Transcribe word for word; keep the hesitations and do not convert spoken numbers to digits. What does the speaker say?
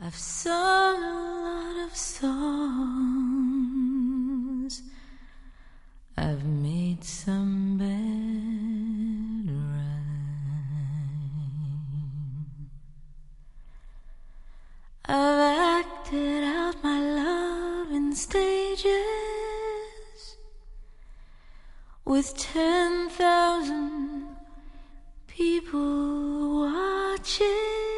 I've sung a lot of songs. I've made some bad rhyme. I've acted out my love in stages with ten thousand people watching.